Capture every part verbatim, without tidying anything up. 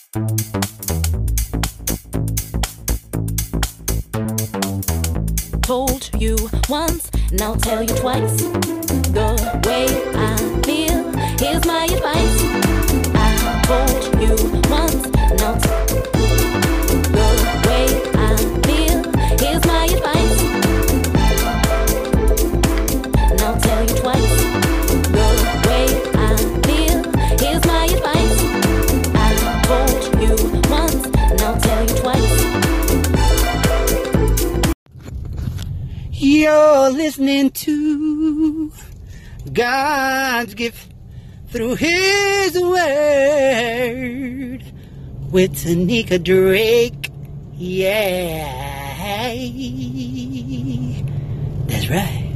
Told you once, now tell you twice. The way I feel, here's my advice. I told you once, now t- the way I feel, here's my advice. Now tell you twice. The way I feel, here's my advice. I told you once, now tell you twice. You're listening to God's gift through His Word with Tanika Drake. Yeah, that's right.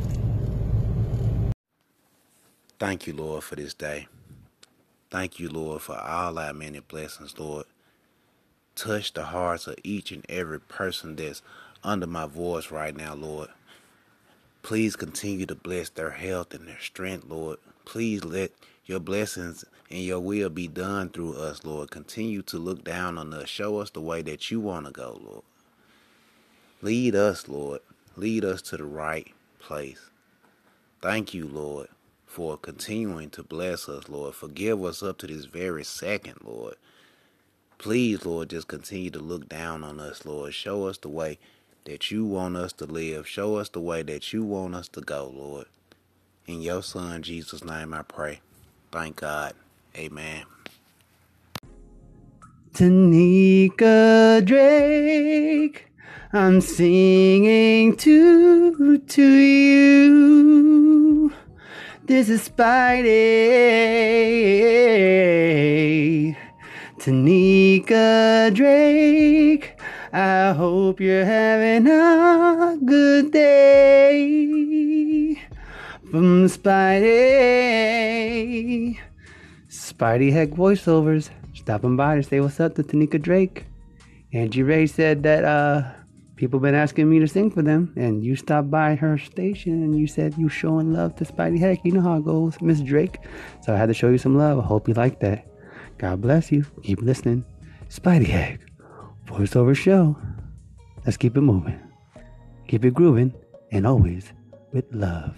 Thank you, Lord, for this day. Thank you, Lord, for all our many blessings, Lord. Touch the hearts of each and every person that's under my voice right now, Lord. Please continue to bless their health and their strength, Lord. Please let your blessings and your will be done through us, Lord. Continue to look down on us. Show us the way that you want to go, Lord. Lead us, Lord. Lead us to the right place. Thank you, Lord, for continuing to bless us, Lord. Forgive us up to this very second, Lord. Please, Lord, just continue to look down on us, Lord. Show us the way that you want us to live. Show us the way that you want us to go, Lord. In your Son, Jesus' name, I pray. Thank God. Amen. Tanika Drake, I'm singing to, to you. This is Spidey. Tanika Drake, I hope you're having a good day. From Spidey. Spidey Heck Voiceovers, stopping by to say what's up to Tanika Drake. Angie Ray said that uh, people been asking me to sing for them, and you stopped by her station and you said you showing love to Spidey Heck. You know how it goes, Miss Drake. So I had to show you some love. I hope you like that. God bless you. Keep listening. Spidey Heck Voiceover Show. Let's keep it moving. Keep it grooving, and always with love.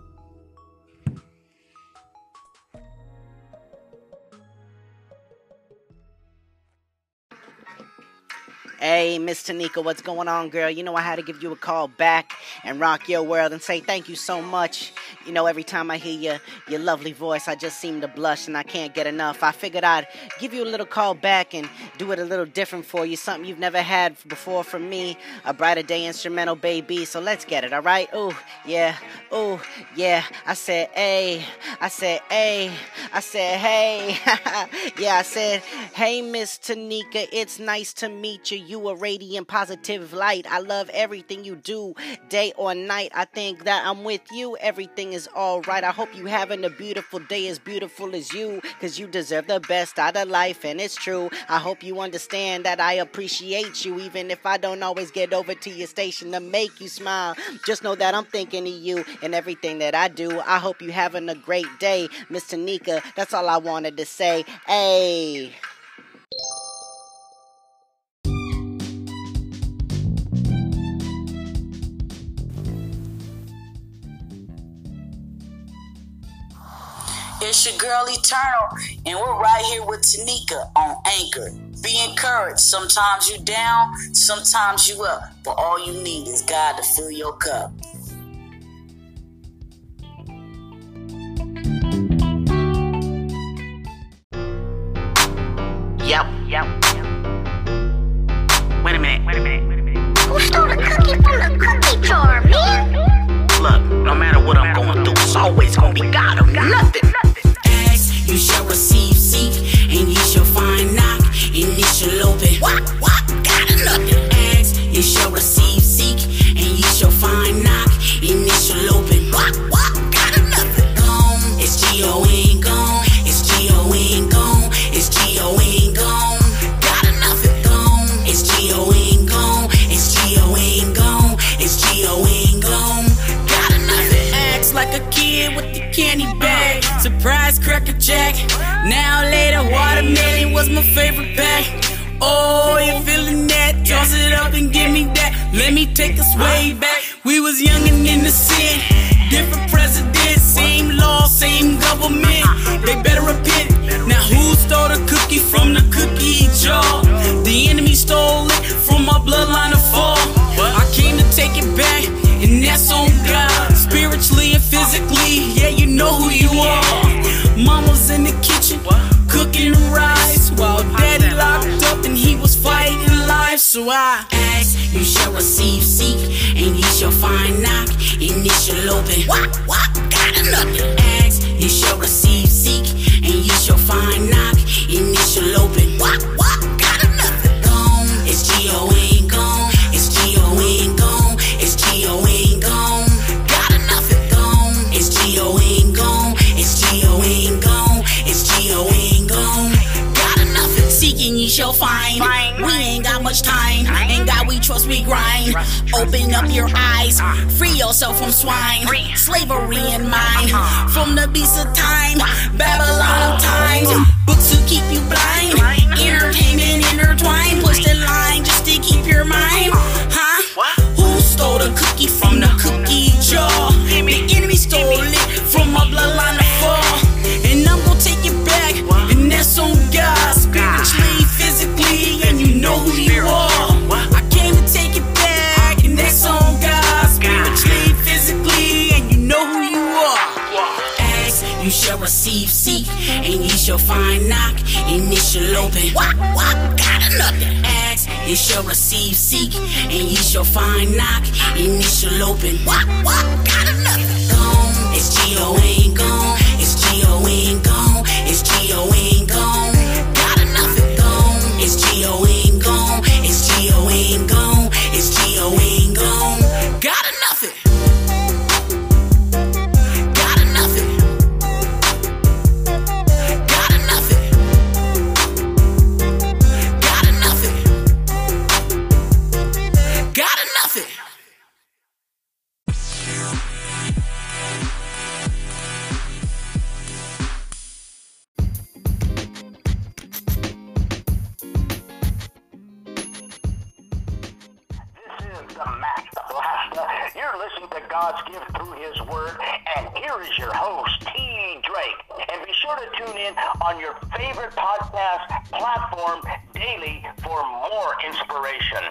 Hey, Miss Tanika, what's going on, girl? You know I had to give you a call back and rock your world and say thank you so much. You know, every time I hear your, your lovely voice, I just seem to blush and I can't get enough. I figured I'd give you a little call back and do it a little different for you, something you've never had before from me, a Brighter Day instrumental, baby. So let's get it, all right? Ooh, yeah, ooh, yeah. I said, hey, I said, hey, I said, hey. Yeah, I said, hey, Miss Tanika, it's nice to meet you. You a radiant, positive light. I love everything you do, day or night. I think that I'm with you. Everything is all right. I hope you having a beautiful day, as beautiful as you, because you deserve the best out of life, and it's true. I hope you understand that I appreciate you, even if I don't always get over to your station to make you smile. Just know that I'm thinking of you and everything that I do. I hope you having a great day, Miss Tanika. That's all I wanted to say. Hey. It's your girl Eternal, and we're right here with Tanika on Anchor. Be encouraged. Sometimes you down, sometimes you up, but all you need is God to fill your cup. Yep, yep. Wait a minute, wait a minute, wait a minute. Who stole the cookie from the cookie jar, man? Look, no matter what I'm going through, it's always gonna be God or nothing. Ask, you shall receive, seek, and ye shall find, knock, and it shall open. What, what, God or nothing. Ask, you shall receive, seek, and ye shall find, knock, and it shall open. What, what, God or nothing. Gone, it's G O N gone, it's G O N gone, it's G O N gone. God or nothing. Gone, it's G O N gone, it's G O N gone, it's G O N gone. God or nothing. Acts like a kid with the candy bag, surprise cracker jack. Now later, watermelon was my favorite pack. Oh, you feeling that? Toss it up and give me that. Let me take us way back. We was young and innocent. Different presidents, same law, same government. They better repent. Now who stole the cookie from the cookie jar? The enemy stole it from my bloodline of fall. I came to take it back, and that's on God. Spiritually and physically, yeah, you know who you are. Mama's in the kitchen, cooking rice, while daddy locked up and he was fighting life. So I ask, you shall receive, seek, and ye shall find, knock, and it shall open. What, what, got another? Ask, you shall receive, seek, and ye shall find, knock, and it shall open. What, what, got another? Gone, it's G O ain't gone, it's G O ain't gone, it's G O ain't gone. Got another? Gone, it's G O ain't gone, it's G O ain't gone, it's G O ain't gone. Got enough? Seeking ye shall find. We ain't got much time. In God we trust, we grind. Open up your eyes. Free yourself from swine. Slavery in mind. From the beast of time. Babylon of times. Books to keep you blind. Entertainment intertwined. Push the line just to keep your mind. Huh? Who stole the cookie from the cookie jar? The enemy stole it from my bloodline of fall. And I'm gonna take it back, and that's on God. Spiritually, physically, and you know who you are. I came to take it back, and that's on God. Spiritually, physically, and you know who you are. Ask, you shall receive, seek, and ye shall find, knock, and it shall open. What, what, got another? Ask, you shall receive, seek, and ye shall find, knock, and it shall open. What, what, got another? Gone, it's G O ain't gone, it's G O ain't gone, it's G O ain't gone. Got enough? Gone, it's G O ain't gone, it's G O ain't gone, it's G O ain't gone. Got enough? Got enough? Got enough? Got enough? Got enough? The Master Blaster. You're listening to God's gift through His Word, and here is your host, T. Drake. And be sure to tune in on your favorite podcast platform daily for more inspiration.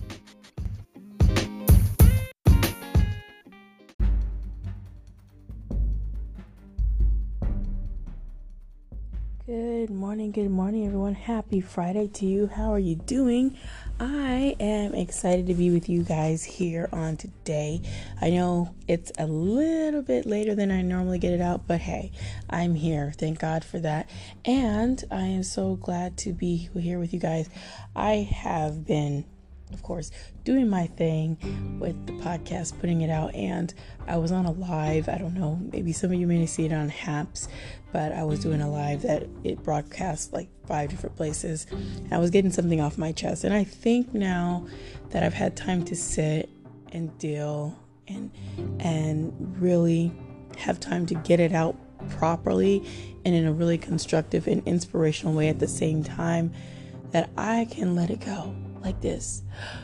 Good morning, good morning, everyone. Happy Friday to you. How are you doing? I am excited to be with you guys here on today. I know it's a little bit later than I normally get it out, but hey, I'm here. Thank God for that. And I am so glad to be here with you guys. I have been, of course, doing my thing with the podcast, putting it out, and I was on a live. I don't know, maybe some of you may see it on Haps, but I was doing a live that it broadcast like five different places. And I was getting something off my chest, and I think now that I've had time to sit and deal and and really have time to get it out properly and in a really constructive and inspirational way at the same time, that I can let it go like this.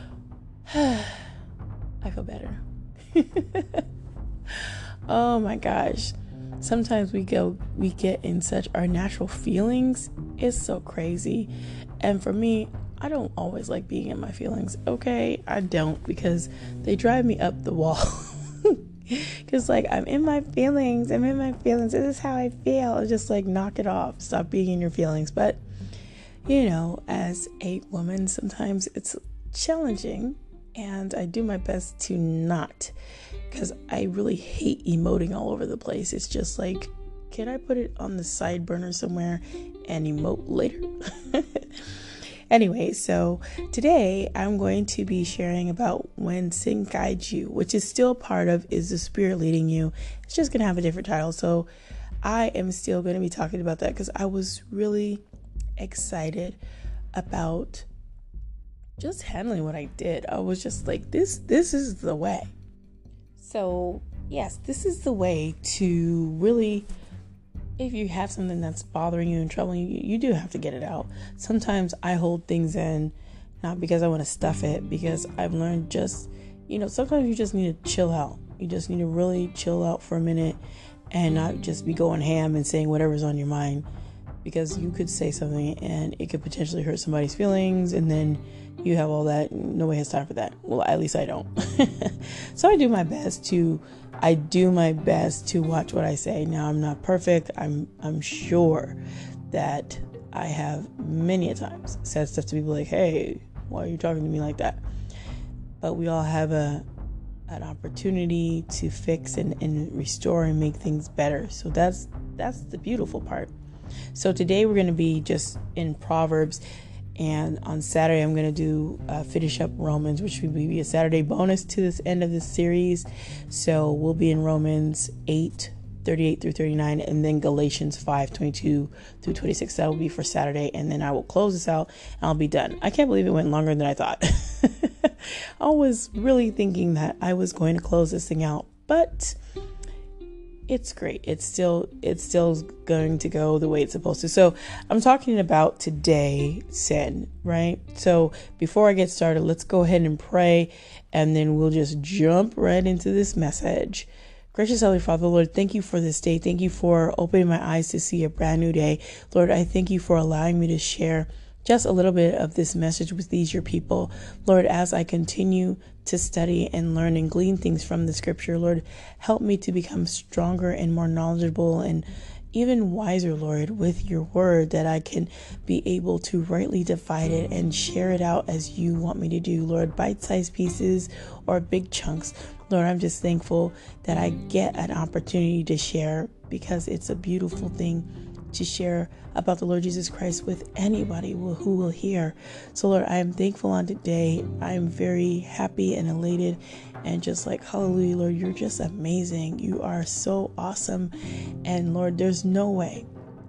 I feel better. Oh my gosh. Sometimes we go, we get in such our natural feelings. It's so crazy. And for me, I don't always like being in my feelings. Okay, I don't, because they drive me up the wall. Because like, I'm in my feelings. I'm in my feelings. This is how I feel. It's just like, knock it off. Stop being in your feelings. But, you know, as a woman, sometimes it's challenging. And I do my best to not, because I really hate emoting all over the place. It's just like, can I put it on the side burner somewhere and emote later? Anyway, so today I'm going to be sharing about when sin guides you, which is still part of Is the Spirit Leading You? It's just going to have a different title. So I am still going to be talking about that because I was really excited about just handling what I did. I was just like, this, this is the way. So yes, this is the way to really if you have something that's bothering you and troubling you, you do have to get it out. Sometimes I hold things in, not because I want to stuff it, because I've learned just, you know, sometimes you just need to chill out. You just need to really chill out for a minute and not just be going ham and saying whatever's on your mind, because you could say something and it could potentially hurt somebody's feelings, and then you have all that. Nobody has time for that. Well, at least I don't. So I do my best to, I do my best to watch what I say. Now, I'm not perfect. I'm, I'm sure that I have many a times said stuff to people like, hey, why are you talking to me like that? But we all have a, an opportunity to fix and, and restore and make things better. So that's, that's the beautiful part. So today we're going to be just in Proverbs, and on Saturday I'm going to do uh, finish up Romans, which will be a Saturday bonus to this end of this series. So we'll be in Romans eight thirty-eight through thirty-nine, and then Galatians five twenty-two through twenty-six. That will be for Saturday, and then I will close this out and I'll be done. I can't believe it went longer than I thought. I was really thinking that I was going to close this thing out, but it's great. It's still, it's still going to go the way it's supposed to. So I'm talking about today, sin, right? So before I get started, let's go ahead and pray, and then we'll just jump right into this message. Gracious Heavenly Father, Lord, thank you for this day. Thank you for opening my eyes to see a brand new day. Lord, I thank you for allowing me to share just a little bit of this message with these, your people. Lord, as I continue to study and learn and glean things from the scripture, Lord, help me to become stronger and more knowledgeable and even wiser, Lord, with your word, that I can be able to rightly divide it and share it out as you want me to do, Lord, bite-sized pieces or big chunks. Lord, I'm just thankful that I get an opportunity to share, because it's a beautiful thing to share about the Lord Jesus Christ with anybody who will hear. So Lord, I am thankful on today. I am very happy and elated, and just like, hallelujah, Lord, you're just amazing. You are so awesome. And Lord, there's no way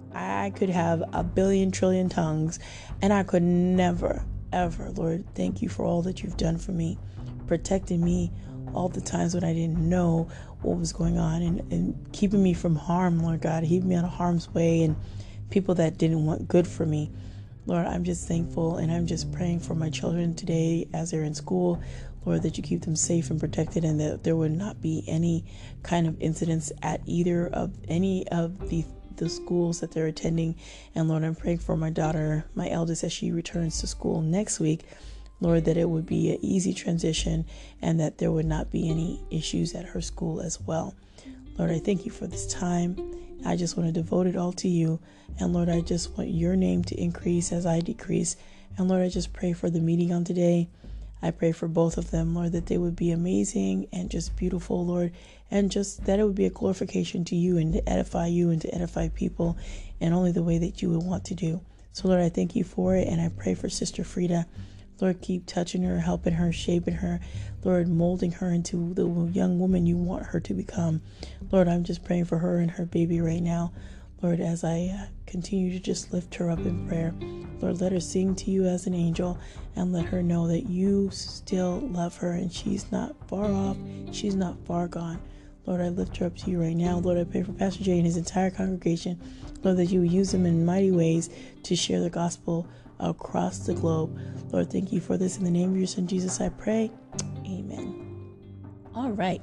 I could have a billion trillion tongues and I could never, ever, Lord, thank you for all that you've done for me, protecting me all the times when I didn't know what was going on, and, and keeping me from harm, Lord God, keeping me out of harm's way and people that didn't want good for me. Lord, I'm just thankful, and I'm just praying for my children today as they're in school, Lord, that you keep them safe and protected, and that there would not be any kind of incidents at either of any of the the schools that they're attending. And Lord, I'm praying for my daughter, my eldest, as she returns to school next week, Lord, that it would be an easy transition and that there would not be any issues at her school as well. Lord, I thank you for this time. I just want to devote it all to you. And Lord, I just want your name to increase as I decrease. And Lord, I just pray for the meeting on today. I pray for both of them, Lord, that they would be amazing and just beautiful, Lord, and just that it would be a glorification to you and to edify you and to edify people in only the way that you would want to do. So Lord, I thank you for it. And I pray for Sister Frida. Lord, keep touching her, helping her, shaping her, Lord, molding her into the young woman you want her to become. Lord, I'm just praying for her and her baby right now. Lord, as I uh, continue to just lift her up in prayer, Lord, let her sing to you as an angel, and let her know that you still love her and she's not far off, she's not far gone. Lord, I lift her up to you right now. Lord, I pray for Pastor Jay and his entire congregation. Lord, that you would use them in mighty ways to share the gospel across the globe. Lord, thank you for this. In the name of your son, Jesus, I pray. Amen. All right.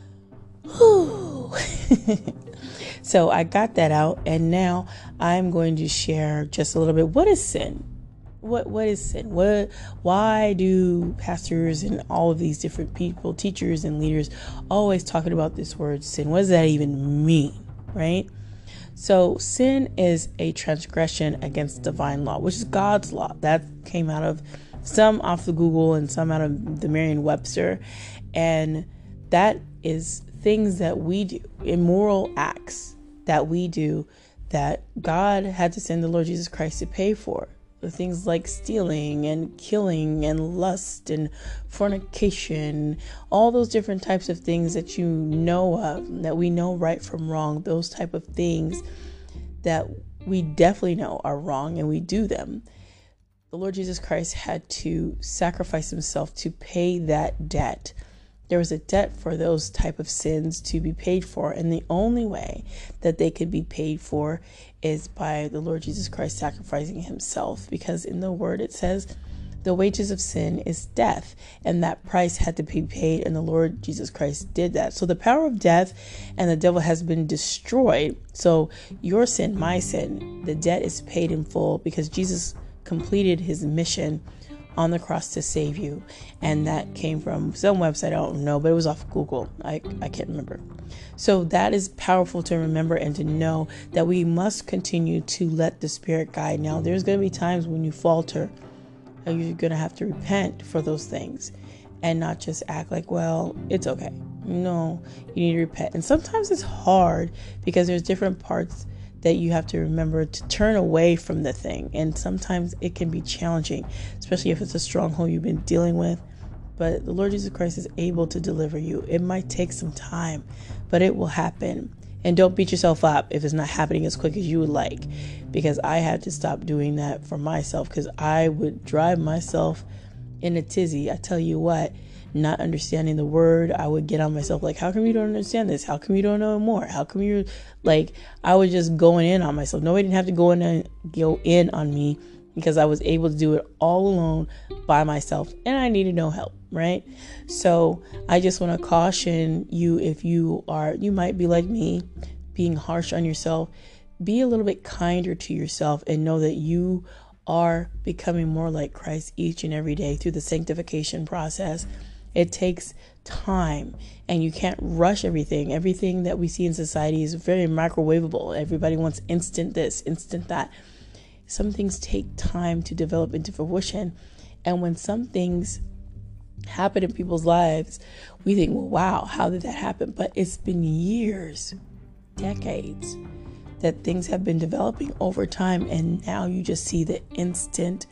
So I got that out, and now I'm going to share just a little bit. What is sin? What What is sin? What? Why do pastors and all of these different people, teachers and leaders, always talking about this word sin? What does that even mean, right? So sin is a transgression against divine law, which is God's law. That came out of some off the Google and some out of the Merriam-Webster. And that is things that we do, immoral acts that we do that God had to send the Lord Jesus Christ to pay for. The things like stealing and killing and lust and fornication, all those different types of things that you know of, that we know right from wrong, those type of things that we definitely know are wrong and we do them. The Lord Jesus Christ had to sacrifice himself to pay that debt, there was a debt for those type of sins to be paid for. And the only way that they could be paid for is by the Lord Jesus Christ sacrificing himself. Because in the word it says the wages of sin is death, and that price had to be paid, and the Lord Jesus Christ did that. So the power of death and the devil has been destroyed. So your sin, my sin, the debt is paid in full because Jesus completed his mission on the cross to save you. And that came from some website, I don't know, but it was off Google. I, I can't remember. So that is powerful to remember and to know that we must continue to let the Spirit guide. Now, there's going to be times when you falter, and you're going to have to repent for those things and not just act like, well, it's okay. No, you need to repent. And sometimes it's hard because there's different parts that you have to remember to turn away from the thing. And sometimes it can be challenging, especially if it's a stronghold you've been dealing with. But the Lord Jesus Christ is able to deliver you. It might take some time, but it will happen. And don't beat yourself up if it's not happening as quick as you would like, because I had to stop doing that for myself, because I would drive myself in a tizzy. I tell you what, not understanding the word, I would get on myself like, how come you don't understand this? How come you don't know more? How come you're like, I was just going in on myself. Nobody didn't have to go in and go in on me because I was able to do it all alone by myself, and I needed no help, right? So I just want to caution you, if you are, you might be like me, being harsh on yourself, be a little bit kinder to yourself and know that you are becoming more like Christ each and every day through the sanctification process. It takes time, and you can't rush everything. Everything that we see in society is very microwavable. Everybody wants instant this, instant that. Some things take time to develop into fruition. And when some things happen in people's lives, we think, well, wow, how did that happen? But it's been years, decades, that things have been developing over time. And now you just see the instant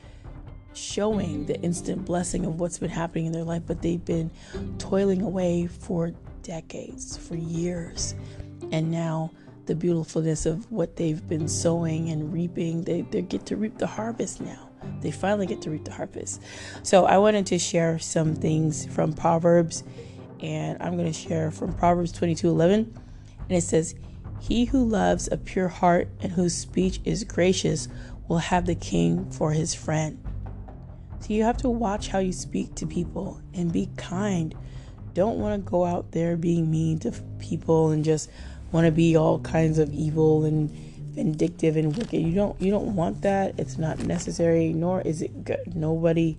showing, the instant blessing of what's been happening in their life. But they've been toiling away for decades, for years. And now the beautifulness of what they've been sowing and reaping, they, they get to reap the harvest now. They finally get to reap the harvest. So I wanted to share some things from Proverbs, and I'm going to share from Proverbs twenty-two eleven. And it says, he who loves a pure heart and whose speech is gracious will have the king for his friend. So you have to watch how you speak to people and be kind. Don't want to go out there being mean to people and just want to be all kinds of evil and vindictive and wicked. You don't you don't want that. It's not necessary, nor is it good. Nobody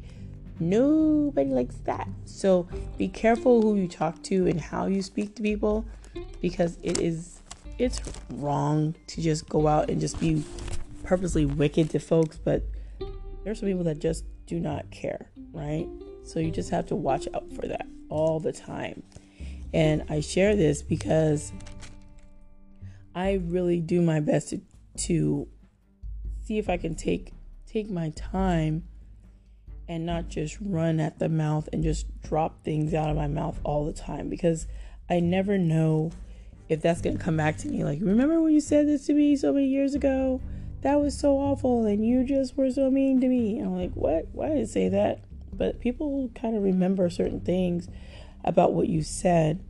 nobody likes that. So be careful who you talk to and how you speak to people, because it is it's wrong to just go out and just be purposely wicked to folks. But there's some people that just do not care, right? So you just have to watch out for that all the time. And I share this because I really do my best to, to see if I can take take my time and not just run at the mouth and just drop things out of my mouth all the time, because I never know if that's going to come back to me. Like, remember when you said this to me so many years ago? That was so awful, and you just were so mean to me. And I'm like, what? Why did I say that? But people kind of remember certain things about what you said,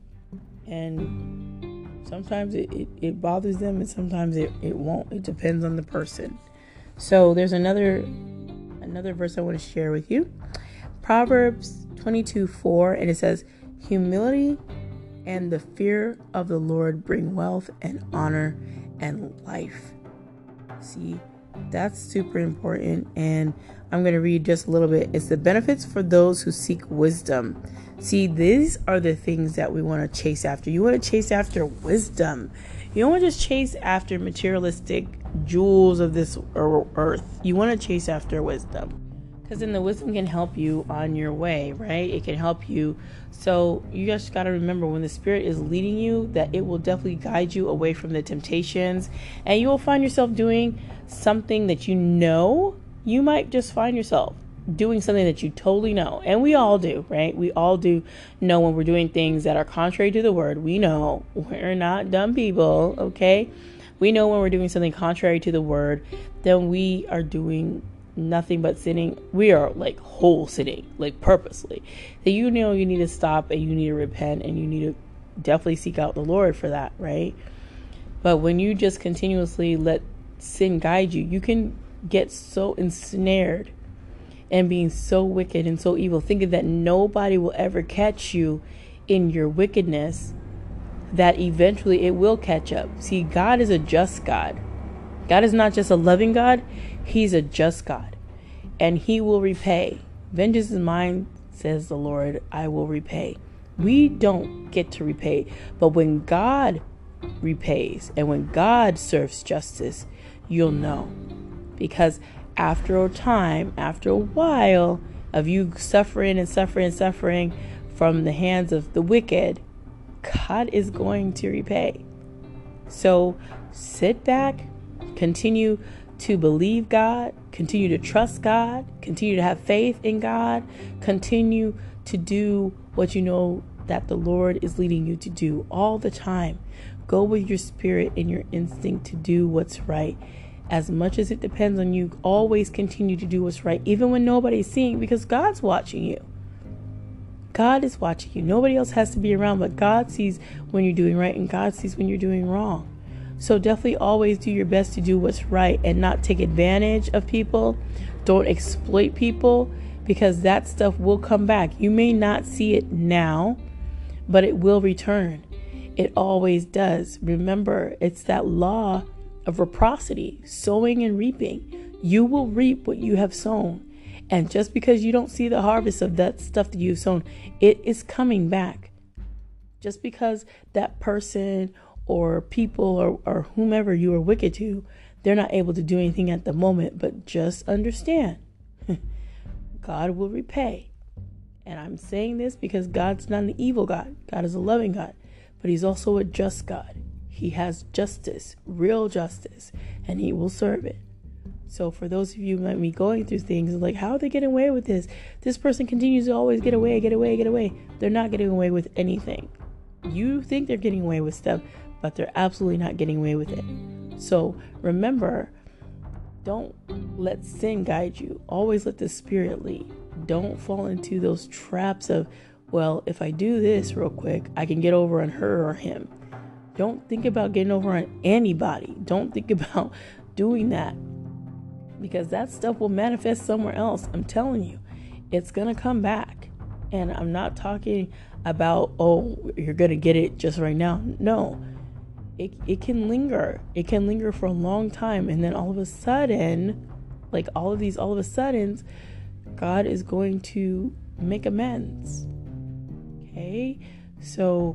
and sometimes it, it, it bothers them, and sometimes it, it won't. It depends on the person. So there's another another verse I want to share with you. Proverbs twenty-two four, and it says, humility and the fear of the Lord bring wealth and honor and life. See, that's super important. And I'm going to read just a little bit. It's the benefits for those who seek wisdom. See, these are the things that we want to chase after. You want to chase after wisdom. You don't want to just chase after materialistic jewels of this earth. You want to chase after wisdom, because then the wisdom can help you on your way, right? It can help you. So you just got to remember, when the Spirit is leading you, that it will definitely guide you away from the temptations, and you will find yourself doing something that you know. You might just find yourself doing something that you totally know. And we all do, right? We all do know when we're doing things that are contrary to the word. We know we're not dumb people, okay? We know when we're doing something contrary to the word, then we are doing nothing but sinning, we are like whole sinning, like purposely, that you know you need to stop and you need to repent and you need to definitely seek out the Lord for that, right? But when you just continuously let sin guide you, you can get so ensnared and being so wicked and so evil, thinking that nobody will ever catch you in your wickedness, that eventually it will catch up. See, God is a just God. God is not just a loving God, he's a just God, and he will repay. Vengeance is mine, says the Lord, I will repay. We don't get to repay, but when God repays and when God serves justice, you'll know. Because after a time, after a while of you suffering and suffering and suffering from the hands of the wicked, God is going to repay. So sit back, continue to believe God, continue to trust God, continue to have faith in God, continue to do what you know that the Lord is leading you to do all the time. Go with your spirit and your instinct to do what's right. As much as it depends on you, always continue to do what's right, even when nobody's seeing, because God's watching you. God is watching you. Nobody else has to be around, but God sees when you're doing right and God sees when you're doing wrong. So definitely always do your best to do what's right and not take advantage of people. Don't exploit people, because that stuff will come back. You may not see it now, but it will return. It always does. Remember, it's that law of reciprocity, sowing and reaping. You will reap what you have sown. And just because you don't see the harvest of that stuff that you've sown, it is coming back. Just because that person or people or, or whomever you are wicked to, they're not able to do anything at the moment, but just understand, God will repay. And I'm saying this because God's not an evil God. God is a loving God, but he's also a just God. He has justice, real justice, and he will serve it. So for those of you who might be going through things like, how are they getting away with this? This person continues to always get away, get away, get away. They're not getting away with anything. You think they're getting away with stuff, but they're absolutely not getting away with it. So remember, don't let sin guide you. Always let the Spirit lead. Don't fall into those traps of, well, if I do this real quick, I can get over on her or him. Don't think about getting over on anybody. Don't think about doing that, because that stuff will manifest somewhere else. I'm telling you, it's going to come back. And I'm not talking about, oh, you're going to get it just right now. No, it, it can linger. It can linger for a long time. And then all of a sudden, like all of these, all of a suddens, God is going to make amends. Okay. So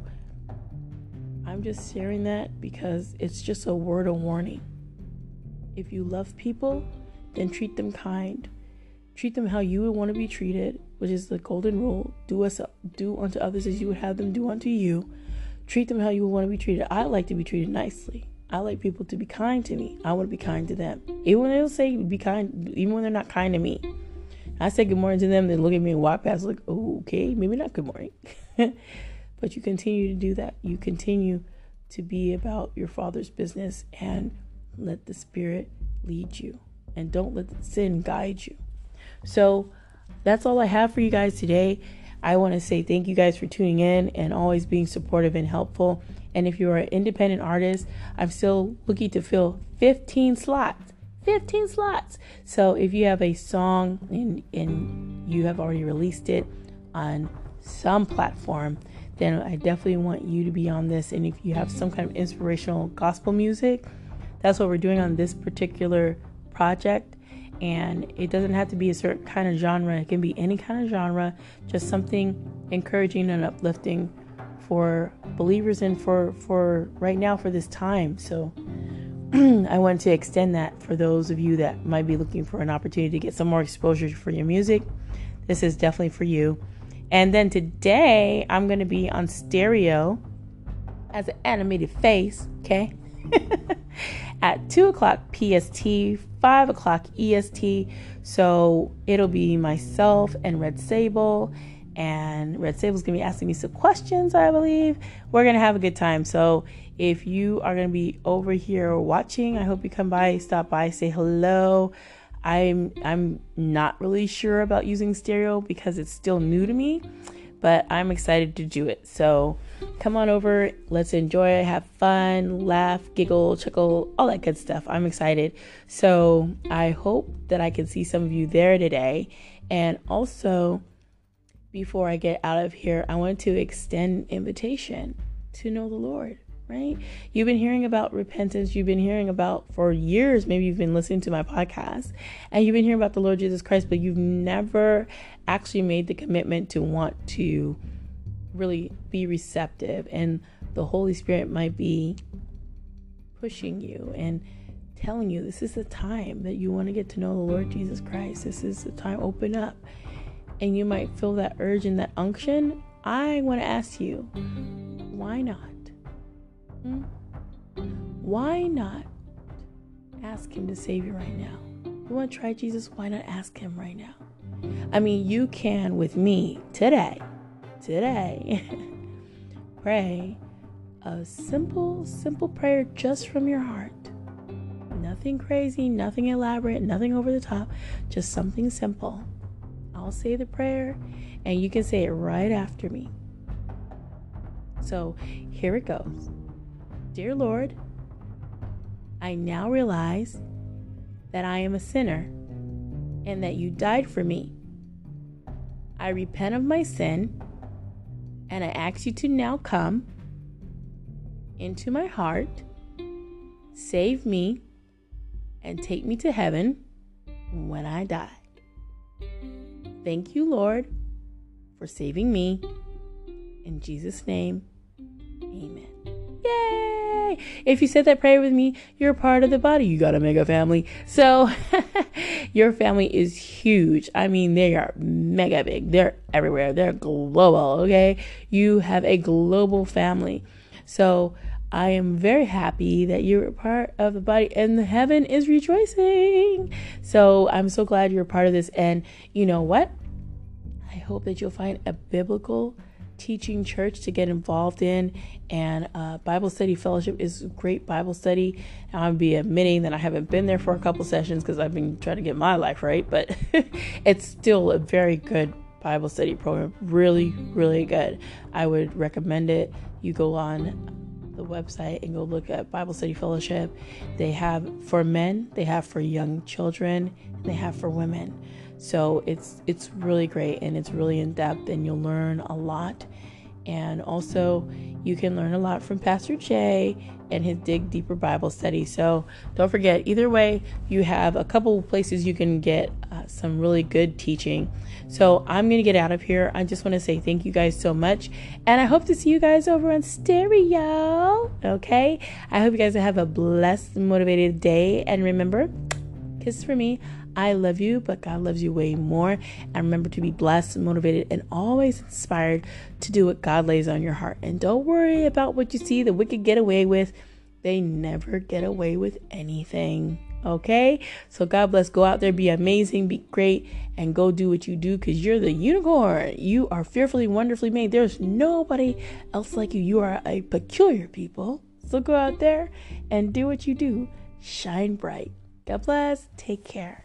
I'm just sharing that because it's just a word of warning. If you love people, then treat them kind. Treat them how you would want to be treated, which is the golden rule. Do us, do unto others as you would have them do unto you. Treat them how you would want to be treated. I like to be treated nicely. I like people to be kind to me. I want to be kind to them. Even when they'll say be kind, even when they're not kind to me. I say good morning to them, they look at me and walk past like, oh, okay, maybe not good morning. But you continue to do that. You continue to be about your Father's business and let the Spirit lead you. And don't let sin guide you. So that's all I have for you guys today. I want to say thank you guys for tuning in and always being supportive and helpful. And if you're an independent artist, I'm still looking to fill fifteen slots. fifteen slots. So if you have a song and, and you have already released it on some platform, then I definitely want you to be on this. And if you have some kind of inspirational gospel music, that's what we're doing on this particular project. And it doesn't have to be a certain kind of genre. It can be any kind of genre, just something encouraging and uplifting for believers and for, for right now, for this time. So I want to extend that for those of you that might be looking for an opportunity to get some more exposure for your music. This is definitely for you. And then today I'm going to be on stereo as an animated face, okay? At two o'clock P S T, five o'clock E S T. So it'll be myself and Red Sable. And Red Sable's going to be asking me some questions, I believe. We're going to have a good time. So if you are going to be over here watching, I hope you come by, stop by, say hello. I'm I'm not really sure about using stereo because it's still new to me, but I'm excited to do it. So come on over, let's enjoy it, have fun, laugh, giggle, chuckle, all that good stuff. I'm excited. So I hope that I can see some of you there today. And also, before I get out of here, I want to extend an invitation to know the Lord, right? You've been hearing about repentance. You've been hearing about for years, maybe you've been listening to my podcast and you've been hearing about the Lord Jesus Christ, but you've never actually made the commitment to want to really be receptive. And the Holy Spirit might be pushing you and telling you this is the time that you want to get to know the Lord Jesus Christ. This is the time, open up. And you might feel that urge and that unction. I want to ask you, why not? Hmm? Why not ask him to save you right now? You want to try Jesus? Why not ask him right now? I mean, you can with me today, today, pray a simple, simple prayer just from your heart. Nothing crazy, nothing elaborate, nothing over the top, just something simple. I'll say the prayer and you can say it right after me. So here it goes. Dear Lord, I now realize that I am a sinner and that you died for me. I repent of my sin and I ask you to now come into my heart, save me, and take me to heaven when I die. Thank you, Lord, for saving me. In Jesus' name, amen. Yay! If you said that prayer with me, you're part of the body. You got to make a family. So your family is huge. I mean, they are mega big. They're everywhere. They're global, okay? You have a global family. So I am very happy that you're a part of the body and the heaven is rejoicing. So I'm so glad you're a part of this. And you know what? I hope that you'll find a biblical teaching church to get involved in. And uh, Bible Study Fellowship is a great Bible study. I'll be admitting that I haven't been there for a couple sessions because I've been trying to get my life right. But it's still a very good Bible study program. Really, really good. I would recommend it. You go on the website and go look at Bible Study Fellowship. They have for men, they have for young children, and they have for women. So it's it's really great and it's really in depth and you'll learn a lot. And also you can learn a lot from Pastor Jay and his Dig Deeper Bible study. So don't forget, either way, you have a couple places you can get uh, some really good teaching. So I'm going to get out of here. I just want to say thank you guys so much. And I hope to see you guys over on stereo. Okay. I hope you guys have a blessed, motivated day. And remember, kiss for me. I love you, but God loves you way more. And remember to be blessed, motivated, and always inspired to do what God lays on your heart. And don't worry about what you see the wicked get away with. They never get away with anything. Okay? So God bless. Go out there, be amazing, be great, and go do what you do because you're the unicorn. You are fearfully, wonderfully made. There's nobody else like you. You are a peculiar people. So go out there and do what you do. Shine bright. God bless. Take care.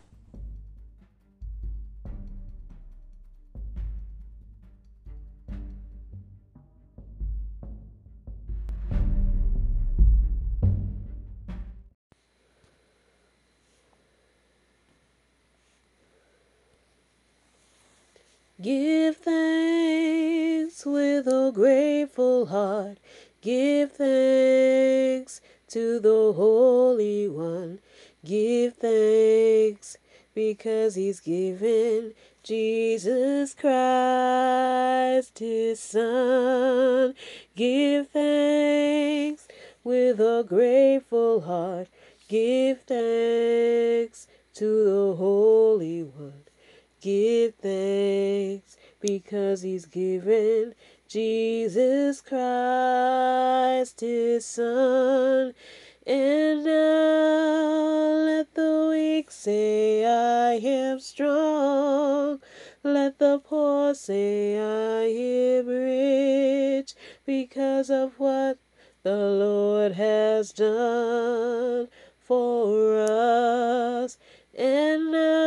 Give thanks with a grateful heart. Give thanks to the Holy One. Give thanks because he's given Jesus Christ his Son. Give thanks with a grateful heart. Give thanks to the Holy One. Give thanks because he's given Jesus Christ his Son. And now let the weak say I am strong. Let the poor say I am rich because of what the Lord has done for us. And now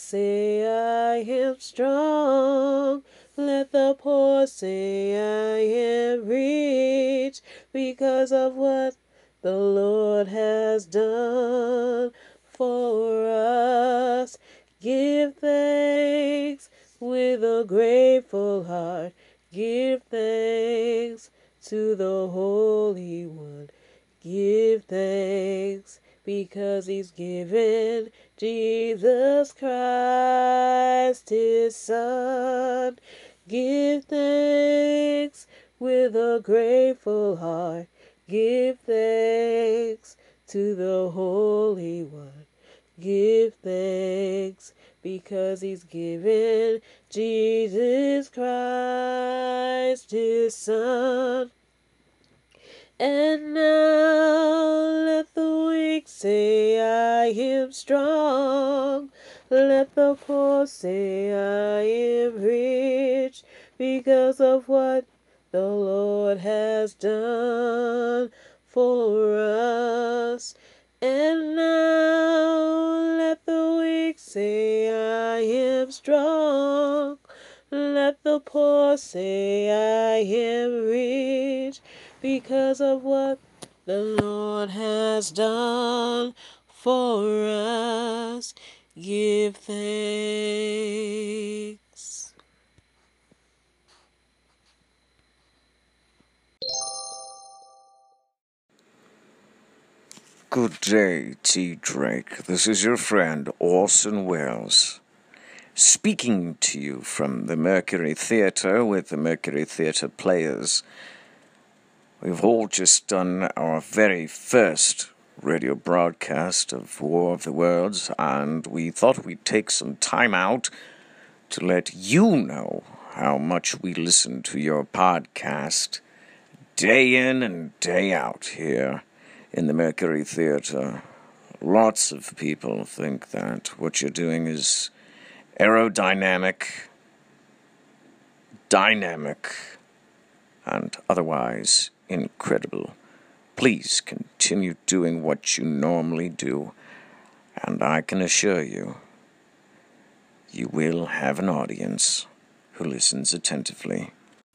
say I am strong. Let the poor say I am rich because of what the Lord has done for us. Give thanks with a grateful heart. Give thanks to the Holy One. Give thanks because He's given Jesus Christ His Son. Give thanks with a grateful heart. Give thanks to the Holy One. Give thanks because He's given Jesus Christ His Son. And now let the weak say I am strong. Let the poor say I am rich because of what the Lord has done for us. And now let the weak say I am strong. Let the poor say I am rich because of what the Lord has done for us. Give thanks. Good day, T. Drake. This is your friend, Orson Welles, speaking to you from the Mercury Theatre with the Mercury Theatre Players. We've all just done our very first radio broadcast of War of the Worlds, and we thought we'd take some time out to let you know how much we listen to your podcast day in and day out here in the Mercury Theatre. Lots of people think that what you're doing is aerodynamic, dynamic, and otherwise incredible. Please continue doing what you normally do, and I can assure you, you will have an audience who listens attentively.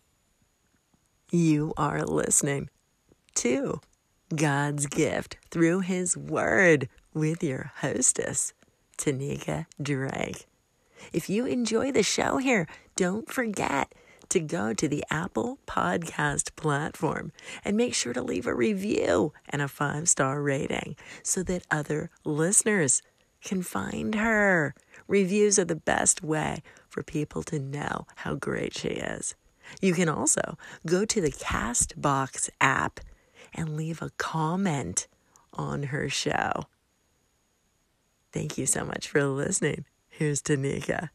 You are listening to God's Gift Through His Word with your hostess, Tanika Drake. If you enjoy the show here, don't forget to go to the Apple Podcast platform and make sure to leave a review and a five-star rating so that other listeners can find her. Reviews are the best way for people to know how great she is. You can also go to the CastBox app and leave a comment on her show. Thank you so much for listening. Here's Tanika.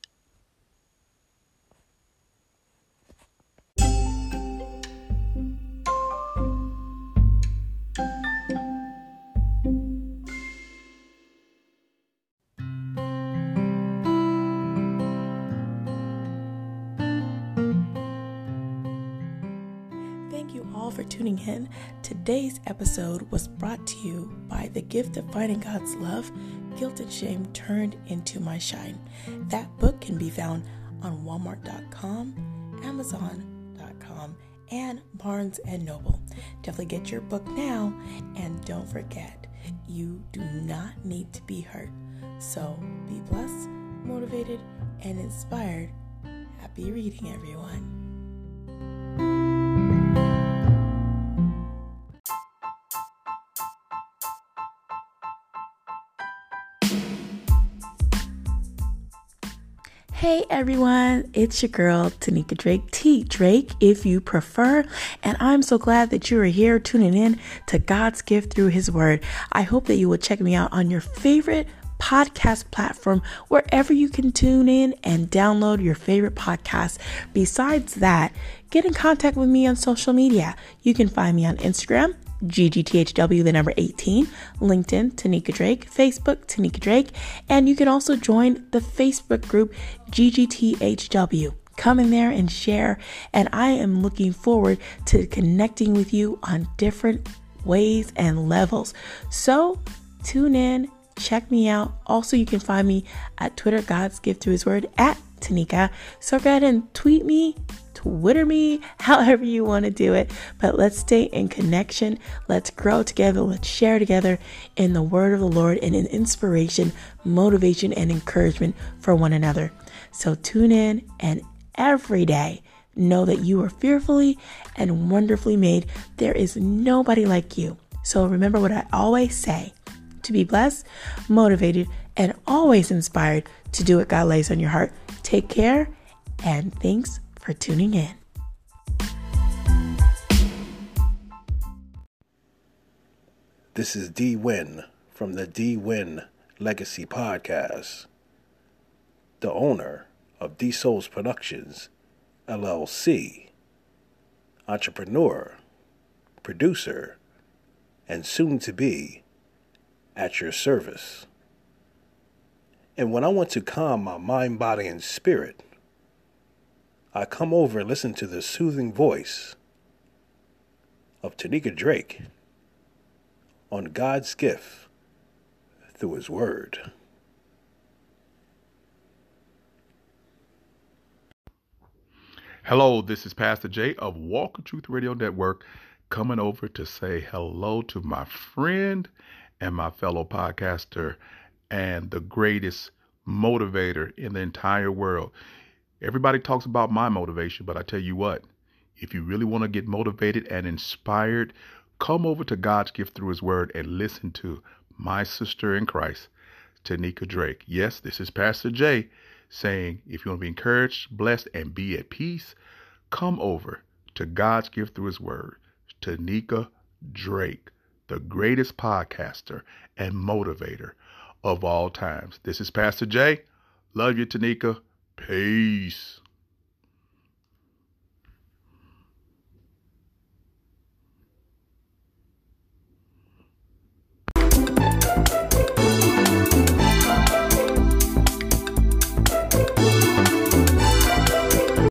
For tuning in. Today's episode was brought to you by The Gift of Finding God's Love, Guilt and Shame Turned into My Shine. That book can be found on Walmart dot com, Amazon dot com, and Barnes and Noble. Definitely get your book now, and don't forget, you do not need to be hurt. So be blessed, motivated, and inspired. Happy reading, everyone. Hey everyone, it's your girl Tanika Drake, T Drake if you prefer, and I'm so glad that you are here tuning in to God's Gift Through His Word. I hope that you will check me out on your favorite podcast platform, wherever you can tune in and download your favorite podcast. Besides that, get in contact with me on social media. You can find me on Instagram, G G T H W, the number eighteen, LinkedIn, Tanika Drake, Facebook, Tanika Drake, and you can also join the Facebook group, G G T H W. Come in there and share, and I am looking forward to connecting with you on different ways and levels. So tune in, check me out. Also, you can find me at Twitter, God's Gift Through His Word, at Tanika. So go ahead and tweet me, Twitter me, however you want to do it. But let's stay in connection. Let's grow together. Let's share together in the word of the Lord and in inspiration, motivation, and encouragement for one another. So tune in, and every day know that you are fearfully and wonderfully made. There is nobody like you. So remember what I always say, to be blessed, motivated, and always inspired to do what God lays on your heart. Take care, and thanks for tuning in. This is D Win from the D Win Legacy Podcast, the owner of D Souls Productions, L L C, entrepreneur, producer, and soon to be at your service. And when I want to calm my mind, body, and spirit, I come over and listen to the soothing voice of Tanika Drake on God's Gift Through His Word. Hello, this is Pastor Jay of Walk of Truth Radio Network, coming over to say hello to my friend and my fellow podcaster and the greatest motivator in the entire world. Everybody talks about my motivation, but I tell you what, if you really want to get motivated and inspired, come over to God's Gift Through His Word and listen to my sister in Christ, Tanika Drake. Yes, this is Pastor Jay saying, if you want to be encouraged, blessed, and be at peace, come over to God's Gift Through His Word. Tanika Drake, the greatest podcaster and motivator of all times. This is Pastor Jay. Love you, Tanika. Peace.